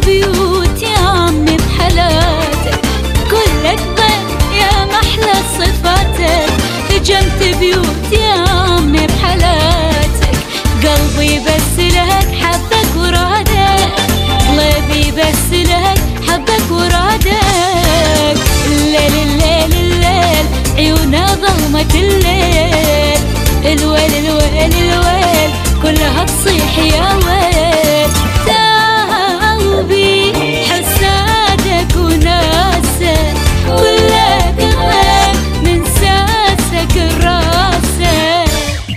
بيوت يا عمي بحالاتك، كلك ضيف يا محلى صفاتك، هجمت بيوت يا عمي بحالاتك، قلبي بس لك حبك ورادك، قلبي بس لك حبك ورادك. الليل الليل الليل عيونا ظلمة الليل، الويل الويل الويل كلها تصيح يا ويل. توبي حسادك وناسك كلك غير من ساسك راسك.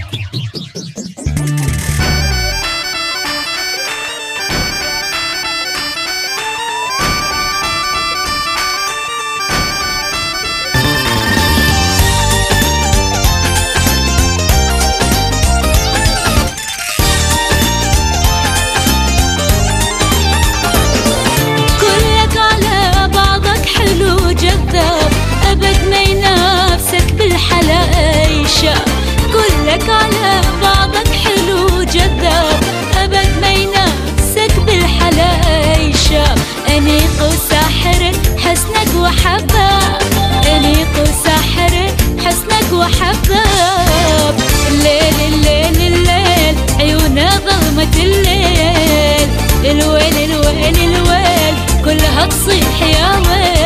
أبد ما ينافسك بالحلا عيشة، كلك على بعضك حلو جذاب، أبد ما ينافسك بالحلا عيشة. أنيق وساحر حسنك وحباب، أنيق وساحر حسنك وحباب. الليل الليل الليل عيونا ظلمة الليل، الويل الويل الويل كلها تصيح يا ويل.